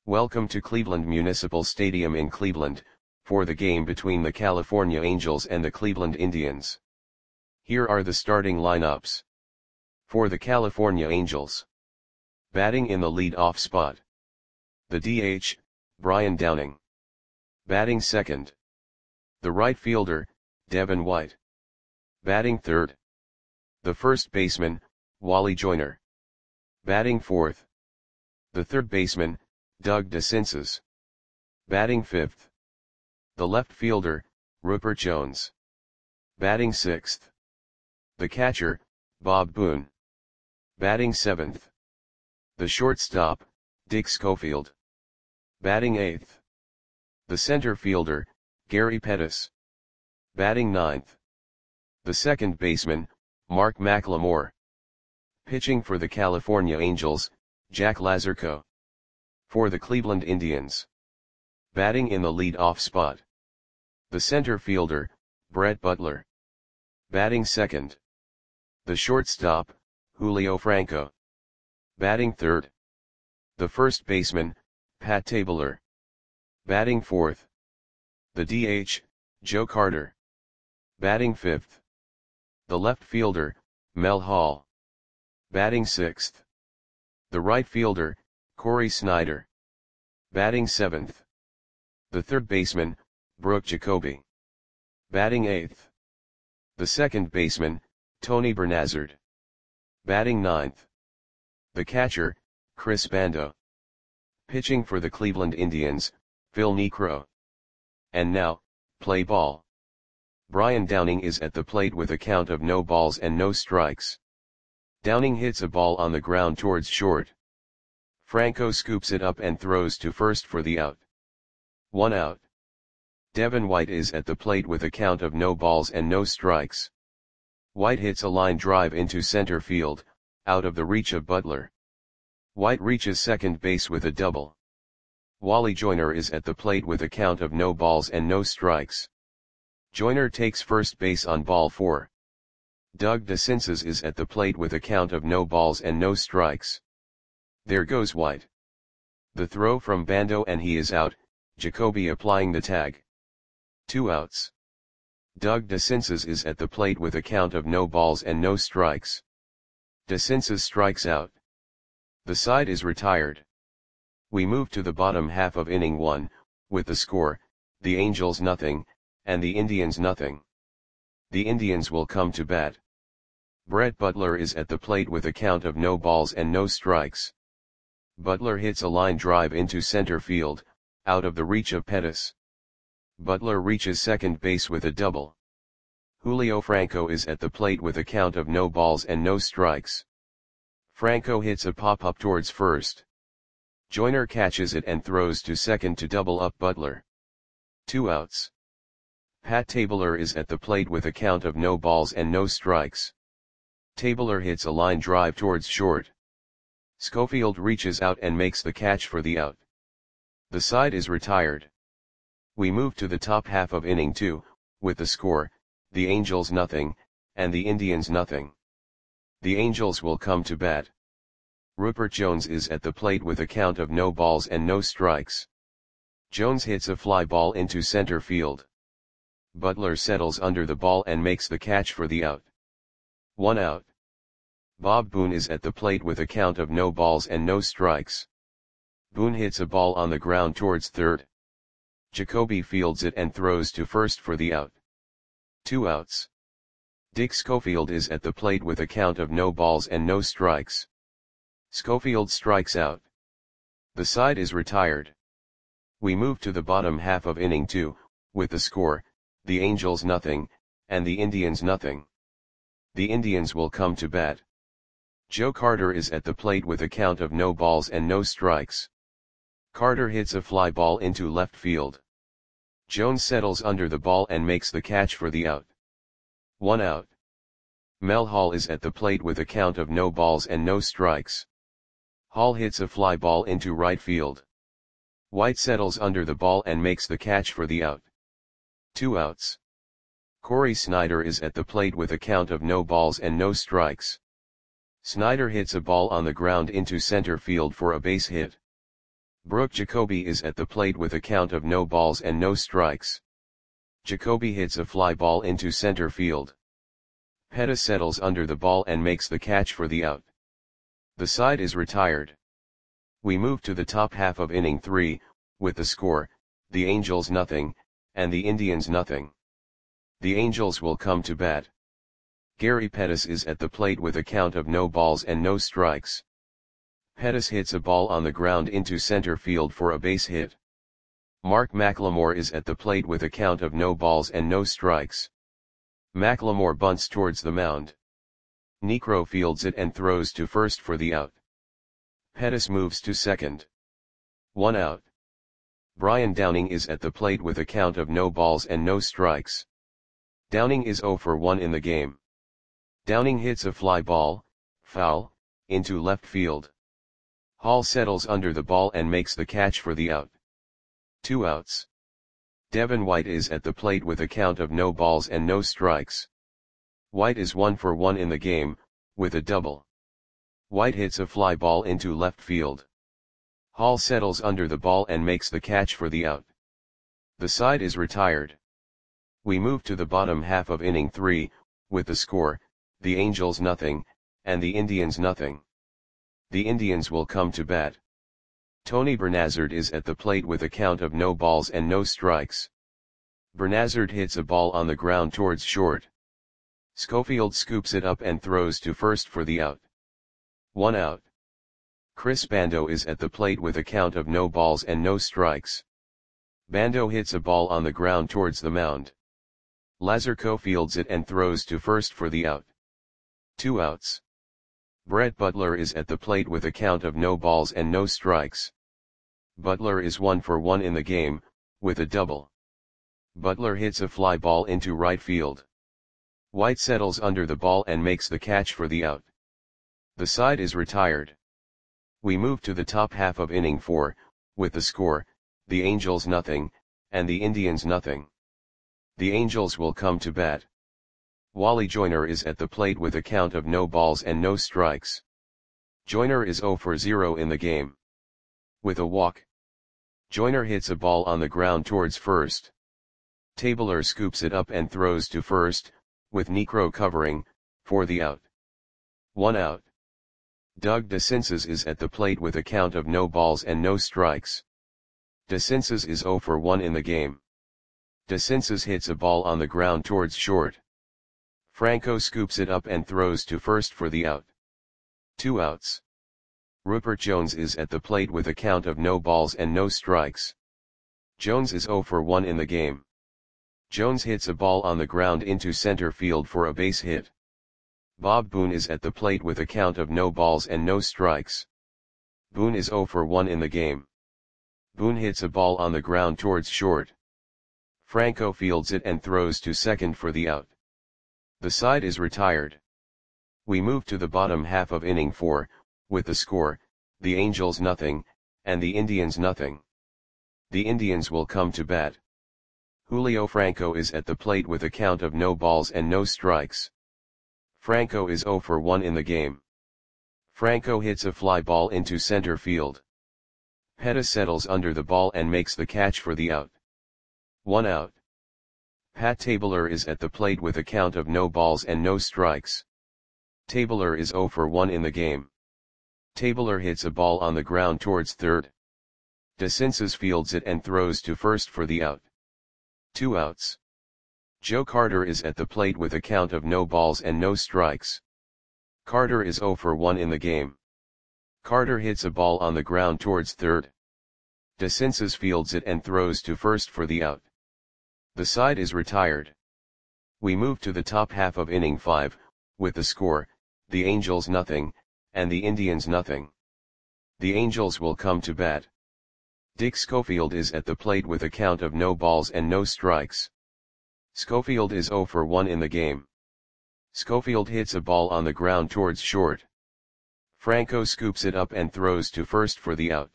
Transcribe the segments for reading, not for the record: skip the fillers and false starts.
Welcome to Cleveland Municipal Stadium in Cleveland, for the game between the California Angels and the Cleveland Indians. Here are the starting lineups. For the California Angels. Batting in the lead-off spot. The DH, Brian Downing. Batting second. The right fielder, Devin White. Batting third. The first baseman, Wally Joyner. Batting fourth. The third baseman, Doug DeCinces. Batting fifth. The left fielder, Rupert Jones. Batting sixth. The catcher, Bob Boone. Batting seventh. The shortstop, Dick Schofield. Batting eighth. The center fielder, Gary Pettis. Batting ninth. The second baseman, Mark McLemore. Pitching for the California Angels, Jack Lazarko. For the Cleveland Indians. Batting in the lead-off spot. The center fielder, Brett Butler. Batting second. The shortstop, Julio Franco. Batting third. The first baseman, Pat Tabler. Batting fourth. The DH, Joe Carter. Batting fifth. The left fielder, Mel Hall. Batting sixth. The right fielder, Corey Snyder. Batting seventh. The third baseman, Brooke Jacoby. Batting eighth. The second baseman, Tony Bernazard. Batting ninth. The catcher, Chris Bando. Pitching for the Cleveland Indians, Phil Niekro. And now, play ball. Brian Downing is at the plate with a count of no balls and no strikes. Downing hits a ball on the ground towards short. Franco scoops it up and throws to first for the out. 1 out. Devin White is at the plate with a count of no balls and no strikes. White hits a line drive into center field, out of the reach of Butler. White reaches second base with a double. Wally Joyner is at the plate with a count of no balls and no strikes. Joyner takes first base on ball 4. Doug DeCinces is at the plate with a count of no balls and no strikes. There goes White. The throw from Bando and he is out, Jacoby applying the tag. 2 outs. Doug DeCinces is at the plate with a count of no balls and no strikes. DeCinces strikes out. The side is retired. We move to the bottom half of inning 1, with the score, the Angels nothing, and the Indians nothing. The Indians will come to bat. Brett Butler is at the plate with a count of no balls and no strikes. Butler hits a line drive into center field, out of the reach of Pettis. Butler reaches second base with a double. Julio Franco is at the plate with a count of no balls and no strikes. Franco hits a pop-up towards first. Joyner catches it and throws to second to double up Butler. 2 outs. Pat Tabler is at the plate with a count of no balls and no strikes. Tabler hits a line drive towards short. Schofield reaches out and makes the catch for the out. The side is retired. We move to the top half of inning 2, with the score, the Angels nothing, and the Indians nothing. The Angels will come to bat. Rupert Jones is at the plate with a count of no balls and no strikes. Jones hits a fly ball into center field. Butler settles under the ball and makes the catch for the out. 1 out. Bob Boone is at the plate with a count of no balls and no strikes. Boone hits a ball on the ground towards third. Jacoby fields it and throws to first for the out. 2 outs. Dick Schofield is at the plate with a count of no balls and no strikes. Schofield strikes out. The side is retired. We move to the bottom half of inning 2, with the score, the Angels nothing, and the Indians nothing. The Indians will come to bat. Joe Carter is at the plate with a count of no balls and no strikes. Carter hits a fly ball into left field. Jones settles under the ball and makes the catch for the out. 1 out. Mel Hall is at the plate with a count of no balls and no strikes. Hall hits a fly ball into right field. White settles under the ball and makes the catch for the out. 2 outs. Corey Snyder is at the plate with a count of no balls and no strikes. Snyder hits a ball on the ground into center field for a base hit. Brooke Jacoby is at the plate with a count of no balls and no strikes. Jacoby hits a fly ball into center field. Pettis settles under the ball and makes the catch for the out. The side is retired. We move to the top half of inning 3, with the score, the Angels nothing, and the Indians nothing. The Angels will come to bat. Gary Pettis is at the plate with a count of no balls and no strikes. Pettis hits a ball on the ground into center field for a base hit. Mark McLemore is at the plate with a count of no balls and no strikes. McLemore bunts towards the mound. Niekro fields it and throws to first for the out. Pettis moves to second. 1 out. Brian Downing is at the plate with a count of no balls and no strikes. Downing is 0 for 1 in the game. Downing hits a fly ball, foul, into left field. Hall settles under the ball and makes the catch for the out. 2 outs. Devin White is at the plate with a count of no balls and no strikes. White is 1 for 1 in the game, with a double. White hits a fly ball into left field. Hall settles under the ball and makes the catch for the out. The side is retired. We move to the bottom half of inning 3, with the score, the Angels nothing, and the Indians nothing. The Indians will come to bat. Tony Bernazard is at the plate with a count of no balls and no strikes. Bernazard hits a ball on the ground towards short. Schofield scoops it up and throws to first for the out. 1 out. Chris Bando is at the plate with a count of no balls and no strikes. Bando hits a ball on the ground towards the mound. Lazarco fields it and throws to first for the out. 2 outs. Brett Butler is at the plate with a count of no balls and no strikes. Butler is 1 for 1 in the game, with a double. Butler hits a fly ball into right field. White settles under the ball and makes the catch for the out. The side is retired. We move to the top half of inning 4, with the score, the Angels nothing, and the Indians nothing. The Angels will come to bat. Wally Joyner is at the plate with a count of no balls and no strikes. Joyner is 0 for 0 in the game. With a walk. Joyner hits a ball on the ground towards first. Tabler scoops it up and throws to first, with Niekro covering, for the out. 1 out. Doug DeCinces is at the plate with a count of no balls and no strikes. DeCinces is 0 for 1 in the game. DeCinces hits a ball on the ground towards short. Franco scoops it up and throws to first for the out. 2 outs. Rupert Jones is at the plate with a count of no balls and no strikes. Jones is 0 for 1 in the game. Jones hits a ball on the ground into center field for a base hit. Bob Boone is at the plate with a count of no balls and no strikes. Boone is 0 for 1 in the game. Boone hits a ball on the ground towards short. Franco fields it and throws to second for the out. The side is retired. We move to the bottom half of inning 4, with the score, the Angels nothing, and the Indians nothing. The Indians will come to bat. Julio Franco is at the plate with a count of no balls and no strikes. Franco is 0 for 1 in the game. Franco hits a fly ball into center field. Pettis settles under the ball and makes the catch for the out. 1 out. Pat Tabler is at the plate with a count of no balls and no strikes. Tabler is 0 for 1 in the game. Tabler hits a ball on the ground towards third. DeCinces fields it and throws to first for the out. 2 outs. Joe Carter is at the plate with a count of no balls and no strikes. Carter is 0 for 1 in the game. Carter hits a ball on the ground towards third. DeCinces fields it and throws to first for the out. The side is retired. We move to the top half of inning 5, with the score, the Angels nothing, and the Indians nothing. The Angels will come to bat. Dick Schofield is at the plate with a count of no balls and no strikes. Schofield is 0 for 1 in the game. Schofield hits a ball on the ground towards short. Franco scoops it up and throws to first for the out.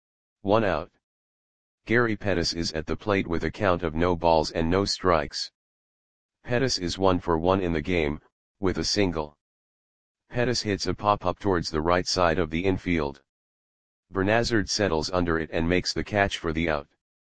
1 out. Gary Pettis is at the plate with a count of no balls and no strikes. Pettis is 1 for 1 in the game, with a single. Pettis hits a pop-up towards the right side of the infield. Bernazard settles under it and makes the catch for the out.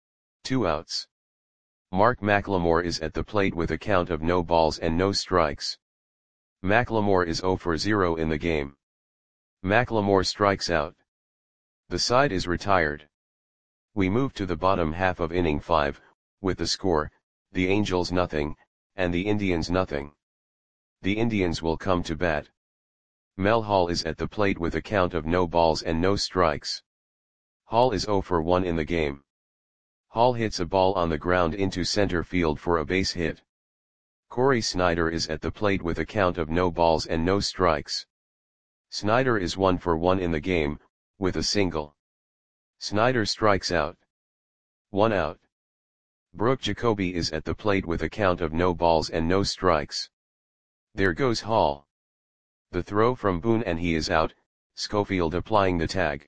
2 outs. Mark McLemore is at the plate with a count of no balls and no strikes. McLemore is 0 for 0 in the game. McLemore strikes out. The side is retired. We move to the bottom half of inning 5, with the score, the Angels nothing, and the Indians nothing. The Indians will come to bat. Mel Hall is at the plate with a count of no balls and no strikes. Hall is 0 for 1 in the game. Hall hits a ball on the ground into center field for a base hit. Corey Snyder is at the plate with a count of no balls and no strikes. Snyder is 1 for 1 in the game, with a single. Snyder strikes out. 1 out. Brooke Jacoby is at the plate with a count of no balls and no strikes. There goes Hall. The throw from Boone and he is out, Schofield applying the tag.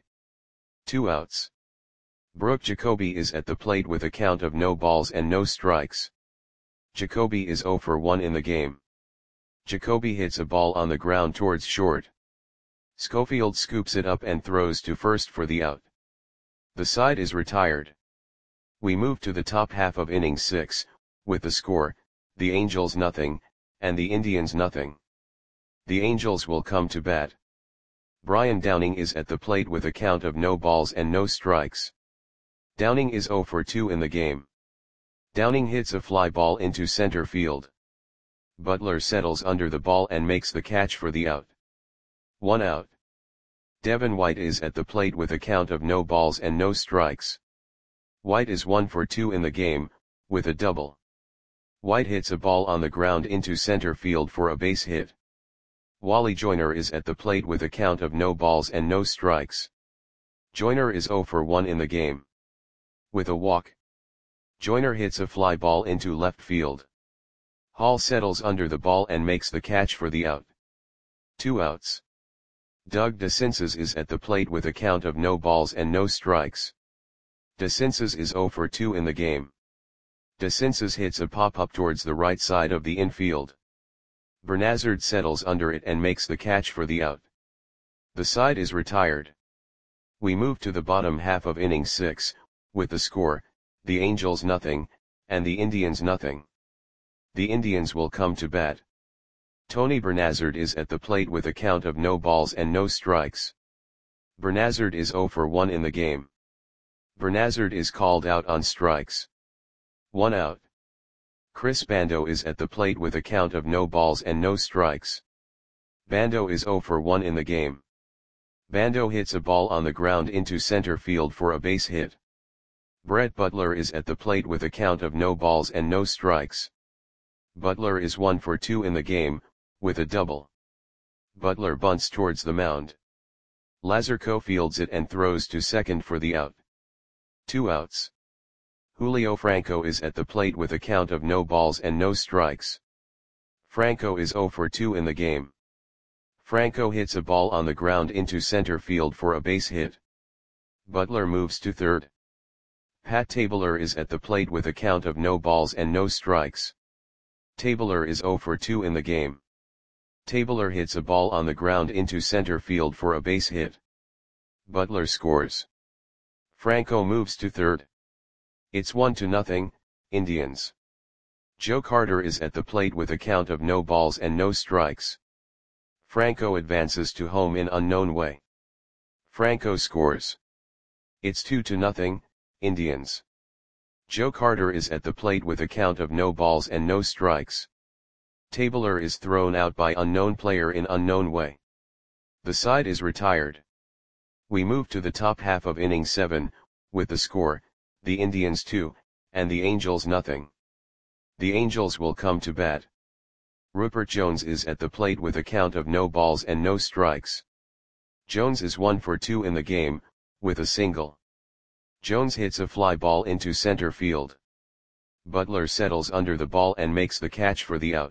2 outs. Brooke Jacoby is at the plate with a count of no balls and no strikes. Jacoby is 0 for 1 in the game. Jacoby hits a ball on the ground towards short. Schofield scoops it up and throws to first for the out. The side is retired. We move to the top half of inning 6, with the score, the Angels nothing, and the Indians nothing. The Angels will come to bat. Brian Downing is at the plate with a count of no balls and no strikes. Downing is 0 for 2 in the game. Downing hits a fly ball into center field. Butler settles under the ball and makes the catch for the out. 1 out. Devin White is at the plate with a count of no balls and no strikes. White is 1 for 2 in the game, with a double. White hits a ball on the ground into center field for a base hit. Wally Joyner is at the plate with a count of no balls and no strikes. Joyner is 0 for 1 in the game. With a walk. Joyner hits a fly ball into left field. Hall settles under the ball and makes the catch for the out. 2 outs. Doug DeCinces is at the plate with a count of no balls and no strikes. DeCinces is 0 for 2 in the game. DeCinces hits a pop-up towards the right side of the infield. Bernazard settles under it and makes the catch for the out. The side is retired. We move to the bottom half of inning 6, with the score, the Angels nothing, and the Indians nothing. The Indians will come to bat. Tony Bernazard is at the plate with a count of no balls and no strikes. Bernazard is 0 for 1 in the game. Bernazard is called out on strikes. 1 out. Chris Bando is at the plate with a count of no balls and no strikes. Bando is 0 for 1 in the game. Bando hits a ball on the ground into center field for a base hit. Brett Butler is at the plate with a count of no balls and no strikes. Butler is 1 for 2 in the game, with a double. Butler bunts towards the mound. Lazarco fields it and throws to second for the out. 2 outs. Julio Franco is at the plate with a count of no balls and no strikes. Franco is 0 for 2 in the game. Franco hits a ball on the ground into center field for a base hit. Butler moves to third. Pat Tabler is at the plate with a count of no balls and no strikes. Tabler is 0 for 2 in the game. Tabler hits a ball on the ground into center field for a base hit. Butler scores. Franco moves to third. It's 1-0, Indians. Joe Carter is at the plate with a count of no balls and no strikes. Franco advances to home in unknown way. Franco scores. It's 2-0, Indians. Joe Carter is at the plate with a count of no balls and no strikes. Tabler is thrown out by unknown player in unknown way. The side is retired. We move to the top half of inning 7, with the score, the Indians 2, and the Angels nothing. The Angels will come to bat. Rupert Jones is at the plate with a count of no balls and no strikes. Jones is 1 for 2 in the game, with a single. Jones hits a fly ball into center field. Butler settles under the ball and makes the catch for the out.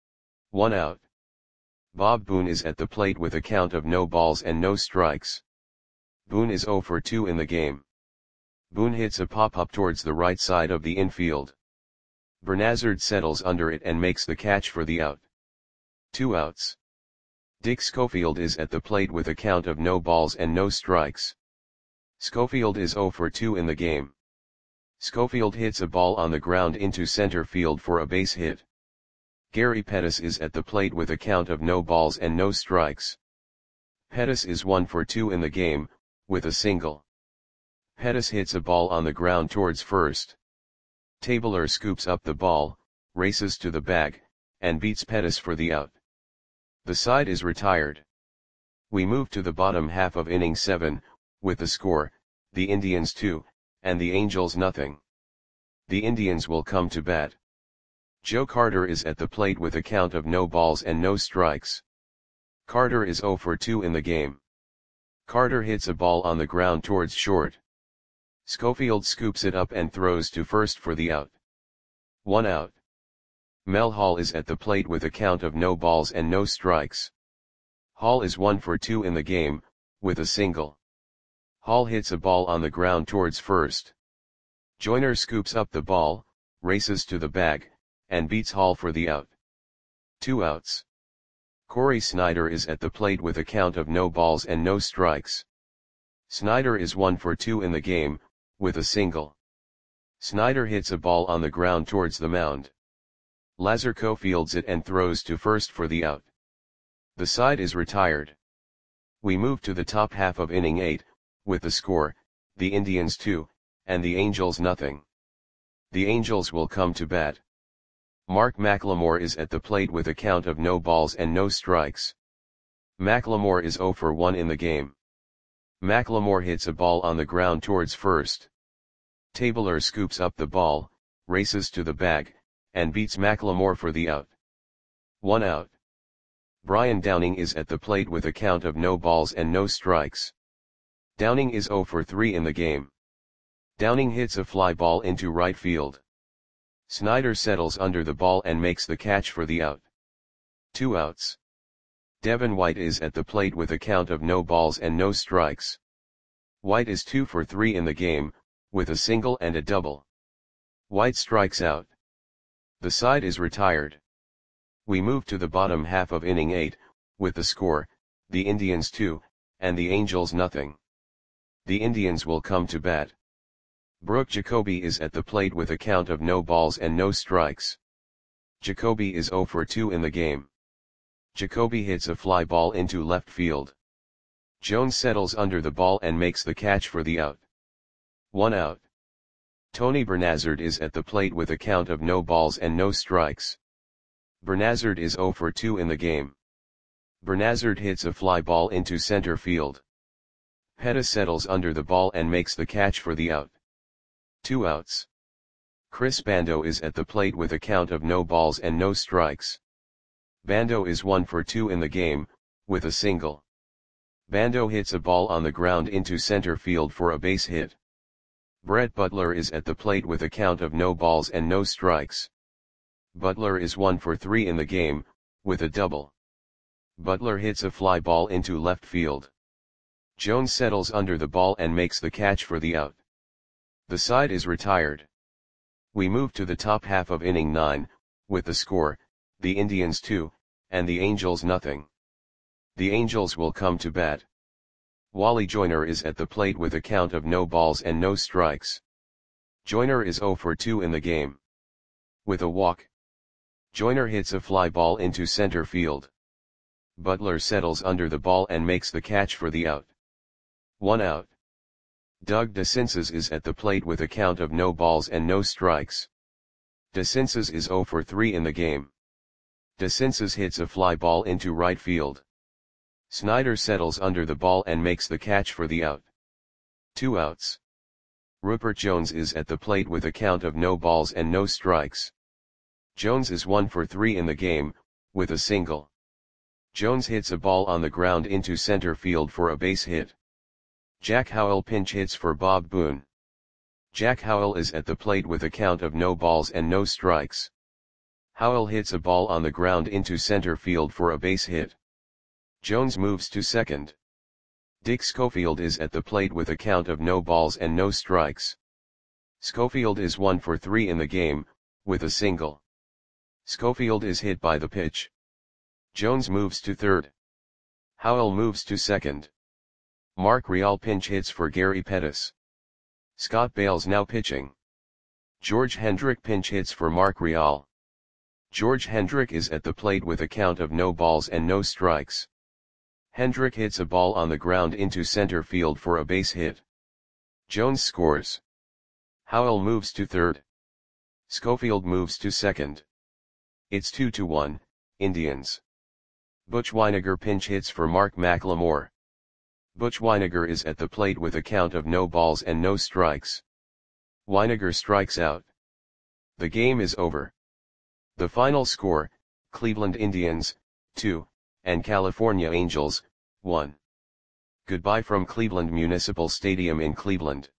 1 out. Bob Boone is at the plate with a count of no balls and no strikes. Boone is 0 for 2 in the game. Boone hits a pop-up towards the right side of the infield. Bernazard settles under it and makes the catch for the out. 2 outs. Dick Schofield is at the plate with a count of no balls and no strikes. Schofield is 0 for 2 in the game. Schofield hits a ball on the ground into center field for a base hit. Gary Pettis is at the plate with a count of no balls and no strikes. Pettis is 1 for 2 in the game, with a single. Pettis hits a ball on the ground towards first. Tabler scoops up the ball, races to the bag, and beats Pettis for the out. The side is retired. We move to the bottom half of inning 7, with the score, the Indians 2, and the Angels nothing. The Indians will come to bat. Joe Carter is at the plate with a count of no balls and no strikes. Carter is 0 for 2 in the game. Carter hits a ball on the ground towards short. Schofield scoops it up and throws to first for the out. 1 out. Mel Hall is at the plate with a count of no balls and no strikes. Hall is 1 for 2 in the game, with a single. Hall hits a ball on the ground towards first. Joyner scoops up the ball, races to the bag, and beats Hall for the out. 2 outs. Corey Snyder is at the plate with a count of no balls and no strikes. Snyder is 1 for 2 in the game, with a single. Snyder hits a ball on the ground towards the mound. Lazarco fields it and throws to first for the out. The side is retired. We move to the top half of inning 8, with the score, the Indians 2, and the Angels nothing. The Angels will come to bat. Mark McLemore is at the plate with a count of no balls and no strikes. McLemore is 0 for 1 in the game. McLemore hits a ball on the ground towards first. Tabler scoops up the ball, races to the bag, and beats McLemore for the out. 1 out. Brian Downing is at the plate with a count of no balls and no strikes. Downing is 0 for 3 in the game. Downing hits a fly ball into right field. Snyder settles under the ball and makes the catch for the out. 2 outs. Devin White is at the plate with a count of no balls and no strikes. White is 2 for 3 in the game, with a single and a double. White strikes out. The side is retired. We move to the bottom half of inning 8, with the score, the Indians 2, and the Angels nothing. The Indians will come to bat. Brooke Jacoby is at the plate with a count of no balls and no strikes. Jacoby is 0 for 2 in the game. Jacoby hits a fly ball into left field. Jones settles under the ball and makes the catch for the out. 1 out. Tony Bernazard is at the plate with a count of no balls and no strikes. Bernazard is 0 for 2 in the game. Bernazard hits a fly ball into center field. Pettis settles under the ball and makes the catch for the out. 2 outs. Chris Bando is at the plate with a count of no balls and no strikes. Bando is 1 for 2 in the game, with a single. Bando hits a ball on the ground into center field for a base hit. Brett Butler is at the plate with a count of no balls and no strikes. Butler is 1 for 3 in the game, with a double. Butler hits a fly ball into left field. Jones settles under the ball and makes the catch for the out. The side is retired. We move to the top half of inning 9, with the score, the Indians 2, and the Angels nothing. The Angels will come to bat. Wally Joyner is at the plate with a count of no balls and no strikes. Joyner is 0 for 2 in the game. With a walk. Joyner hits a fly ball into center field. Butler settles under the ball and makes the catch for the out. 1 out. Doug DeCinces is at the plate with a count of no balls and no strikes. DeCinces is 0 for 3 in the game. DeCinces hits a fly ball into right field. Snyder settles under the ball and makes the catch for the out. 2 outs. Rupert Jones is at the plate with a count of no balls and no strikes. Jones is 1 for 3 in the game, with a single. Jones hits a ball on the ground into center field for a base hit. Jack Howell pinch hits for Bob Boone. Jack Howell is at the plate with a count of no balls and no strikes. Howell hits a ball on the ground into center field for a base hit. Jones moves to second. Dick Schofield is at the plate with a count of no balls and no strikes. Schofield is 1 for 3 in the game, with a single. Schofield is hit by the pitch. Jones moves to third. Howell moves to second. Mark Real pinch hits for Gary Pettis. Scott Bales now pitching. George Hendrick pinch hits for Mark Real. George Hendrick is at the plate with a count of no balls and no strikes. Hendrick hits a ball on the ground into center field for a base hit. Jones scores. Howell moves to third. Schofield moves to second. It's 2-1, Indians. Butch Wynegar pinch hits for Mark McLemore. Butch Wynegar is at the plate with a count of no balls and no strikes. Wynegar strikes out. The game is over. The final score, Cleveland Indians, 2, and California Angels, 1. Goodbye from Cleveland Municipal Stadium in Cleveland.